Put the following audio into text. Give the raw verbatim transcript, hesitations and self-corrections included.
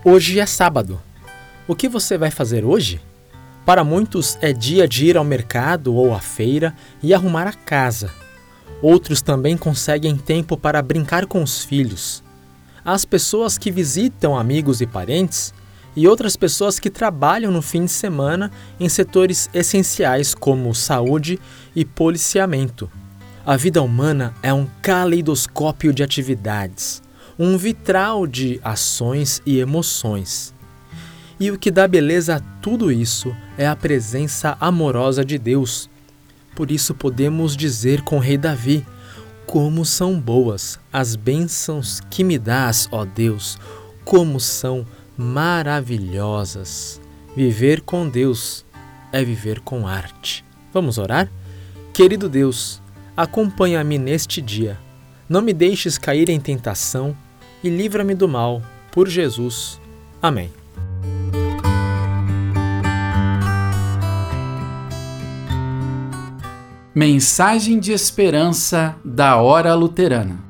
Hoje é sábado. O que você vai fazer hoje? Para muitos é dia de ir ao mercado ou à feira e arrumar a casa. Outros também conseguem tempo para brincar com os filhos. As pessoas que visitam amigos e parentes e outras pessoas que trabalham no fim de semana em setores essenciais como saúde e policiamento. A vida humana é um caleidoscópio de atividades, um vitral de ações e emoções. E o que dá beleza a tudo isso é a presença amorosa de Deus. Por isso podemos dizer com o rei Davi: como são boas as bênçãos que me dás, ó Deus, como são maravilhosas. Viver com Deus é viver com arte. Vamos orar? Querido Deus, acompanha-me neste dia. Não me deixes cair em tentação e livra-me do mal, por Jesus. Amém. Mensagem de esperança da Hora Luterana.